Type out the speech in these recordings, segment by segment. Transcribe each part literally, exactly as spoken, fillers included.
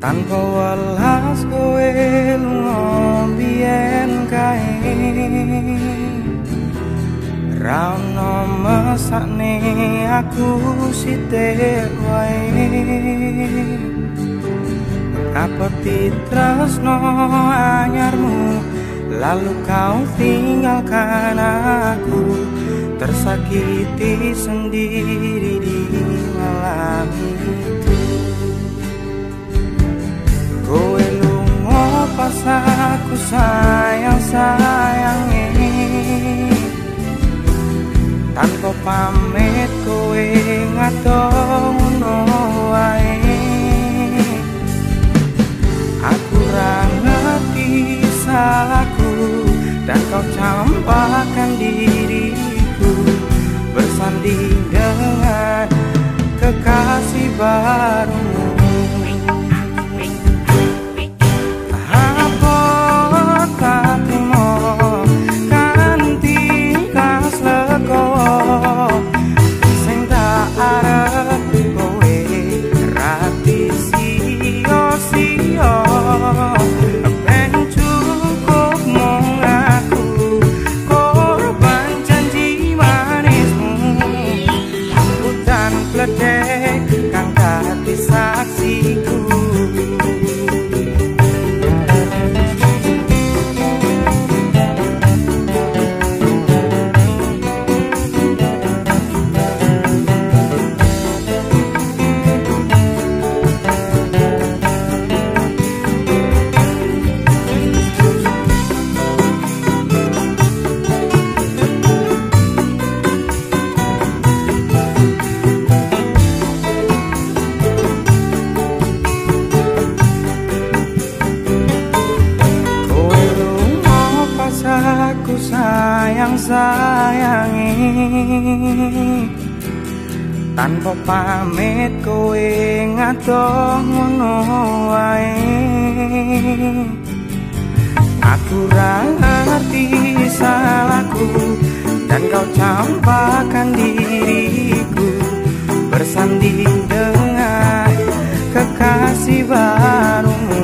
tanpa welas kowe lunga biyen kae ra ono mesakne aku sithik wae apa titresno anyarmu lalu kau tinggalkan aku tersakiti sendiri di malam itu. Kowe lunga pas aku sayang-sayangi tanpa pamit kowe ngadong ngono wae. Aku ra ngerti salahku dan kau campakkan diriku bersanding dengan kekasih barumu. Apa tak terima kanthi kas lego sing tak arep kowe rati sia-sia. Kang dadi saksiku aku sayang-sayangi tanpa pamit kowe ngadong ngono wae. Aku ra ngerti salahku dan kau campakkan diriku bersanding dengan kekasih barumu.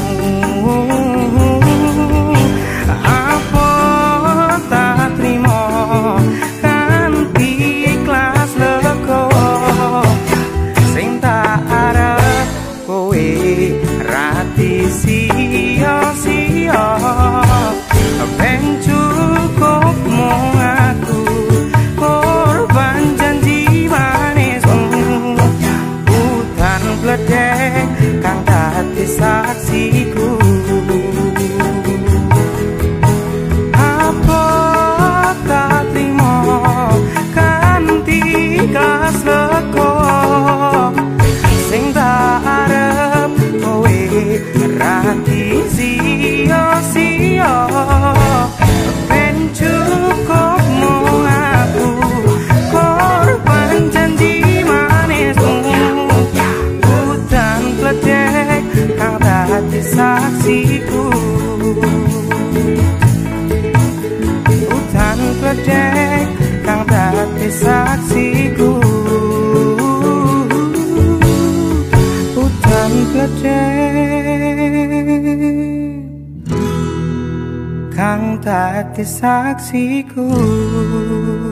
Sia-sia ben cukup mung aku korban janji manismu. Hutan bledek kang dadi saksiku. Apa tak trimo kanthi kelas lego sing tak arep kowe rati sia-sia ben cukup mung aku korban janji manismu. Hutan bledek kang dadi saksiku. Hutan bledek kang dadi saksiku. Hutan bledek kang dadi saksiku.